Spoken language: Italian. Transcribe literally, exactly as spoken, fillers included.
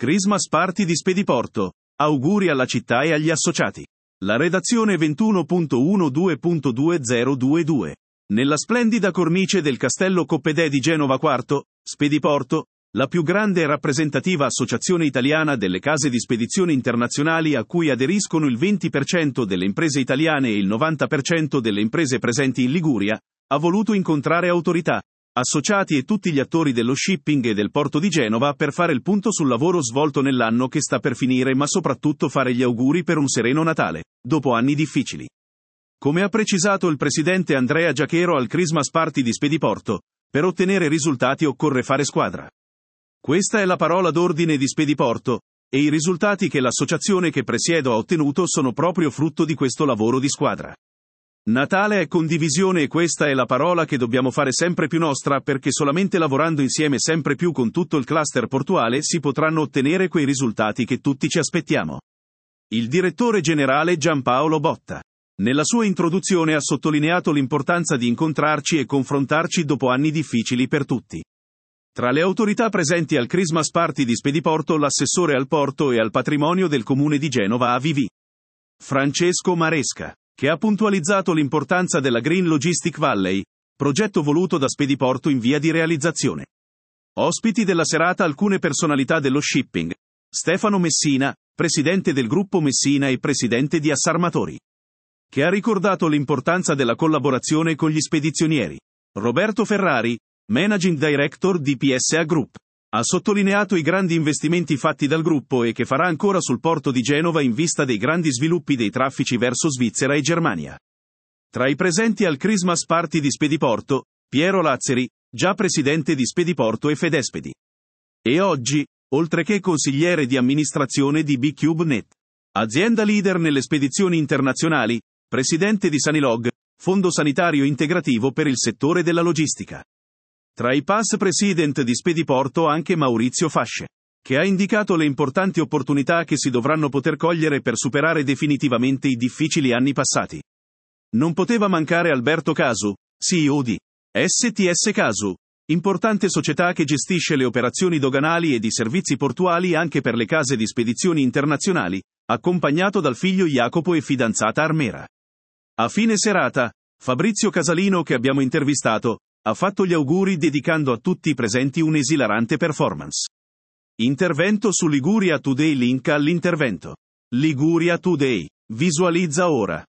Christmas Party di Spediporto. Auguri alla città e agli associati. La redazione ventuno punto dodici punto duemilaventidue. Nella splendida cornice del Castello Coppedè di Genova quarto, Spediporto, la più grande e rappresentativa associazione italiana delle case di spedizione internazionali a cui aderiscono il venti per cento delle imprese italiane e il novanta per cento delle imprese presenti in Liguria, ha voluto incontrare autorità, associati e tutti gli attori dello shipping e del porto di Genova per fare il punto sul lavoro svolto nell'anno che sta per finire, ma soprattutto fare gli auguri per un sereno Natale, dopo anni difficili. Come ha precisato il presidente Andrea Giachero al Christmas Party di Spediporto, per ottenere risultati occorre fare squadra. Questa è la parola d'ordine di Spediporto, e i risultati che l'associazione che presiedo ha ottenuto sono proprio frutto di questo lavoro di squadra. Natale è condivisione e questa è la parola che dobbiamo fare sempre più nostra, perché solamente lavorando insieme sempre più con tutto il cluster portuale si potranno ottenere quei risultati che tutti ci aspettiamo. Il direttore generale Giampaolo Botta, nella sua introduzione, ha sottolineato l'importanza di incontrarci e confrontarci dopo anni difficili per tutti. Tra le autorità presenti al Christmas Party di Spediporto l'assessore al porto e al patrimonio del comune di Genova A V V, Francesco Maresca, che ha puntualizzato l'importanza della Green Logistic Valley, progetto voluto da Spediporto in via di realizzazione. Ospiti della serata alcune personalità dello shipping: Stefano Messina, presidente del gruppo Messina e presidente di Assarmatori, che ha ricordato l'importanza della collaborazione con gli spedizionieri. Roberto Ferrari, Managing Director di P S A Group, ha sottolineato i grandi investimenti fatti dal gruppo e che farà ancora sul porto di Genova in vista dei grandi sviluppi dei traffici verso Svizzera e Germania. Tra i presenti al Christmas Party di Spediporto, Piero Lazzeri, già presidente di Spediporto e Fedespedi. E oggi, oltre che consigliere di amministrazione di B-Cube Net, azienda leader nelle spedizioni internazionali, presidente di Sanilog, Fondo Sanitario Integrativo per il settore della logistica. Tra i past president di Spediporto anche Maurizio Fasce, che ha indicato le importanti opportunità che si dovranno poter cogliere per superare definitivamente i difficili anni passati. Non poteva mancare Alberto Casu, C E O di S T S Casu, importante società che gestisce le operazioni doganali e di servizi portuali anche per le case di spedizioni internazionali, accompagnato dal figlio Jacopo e fidanzata Armera. A fine serata, Fabrizio Casalino, che abbiamo intervistato, ha fatto gli auguri dedicando a tutti i presenti un'esilarante performance. Intervento su Liguria Today. Link all'intervento. Liguria Today. Visualizza ora.